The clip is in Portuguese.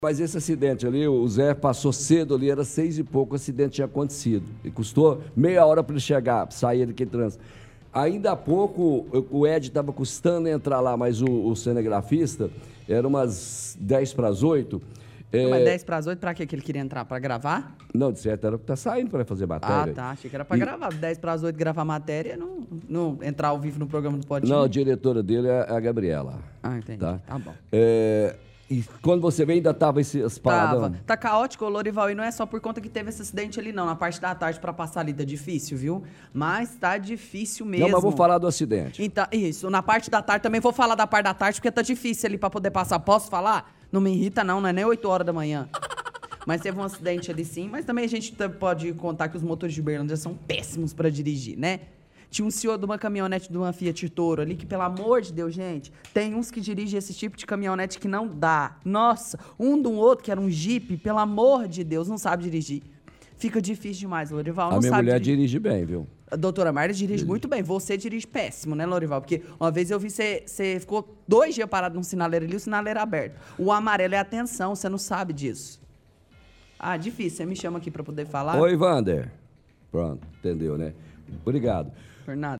Mas esse acidente ali, o Zé passou cedo ali, era 6 e pouco, o acidente tinha acontecido. E custou meia hora para ele chegar, sair daquele trânsito. Ainda há pouco, o Ed estava custando entrar lá, mas o cinegrafista, era umas 10 para as 8. Mas 10 para as 8, para que ele queria entrar? Para gravar? Não, de certo, era para estar saindo para fazer matéria. Ah, tá. Achei que era para gravar. 10 para as 8 gravar matéria, não entrar ao vivo no programa do Podinho. Não, a diretora dele é a Gabriela. Ah, entendi. Tá bom. E quando você veio, ainda tava esses paradão? Tá caótico, Lorival, e não é só por conta que teve esse acidente ali, não. Na parte da tarde pra passar ali tá difícil, viu? Mas tá difícil mesmo. Não, mas vou falar do acidente. Então, isso, na parte da tarde também vou falar da parte da tarde, porque tá difícil ali pra poder passar. Posso falar? Não me irrita não é nem 8 horas da manhã. Mas teve um acidente ali sim, mas também a gente pode contar que os motores de Uberlândia são péssimos pra dirigir, né? Tinha um senhor de uma caminhonete de uma Fiat Toro ali, que, pelo amor de Deus, gente, tem uns que dirigem esse tipo de caminhonete que não dá. Nossa, um de um outro, que era um Jeep, pelo amor de Deus, não sabe dirigir. Fica difícil demais, Lorival. A minha mulher dirige bem, viu? A doutora Marta dirige muito bem. Você dirige péssimo, né, Lorival? Porque uma vez eu vi você ficou 2 dias parado num sinaleiro ali, o sinaleiro aberto. O amarelo é atenção, você não sabe disso. Ah, difícil. Você me chama aqui pra poder falar? Oi, Wander. Pronto, entendeu, né? Obrigado. Por nada.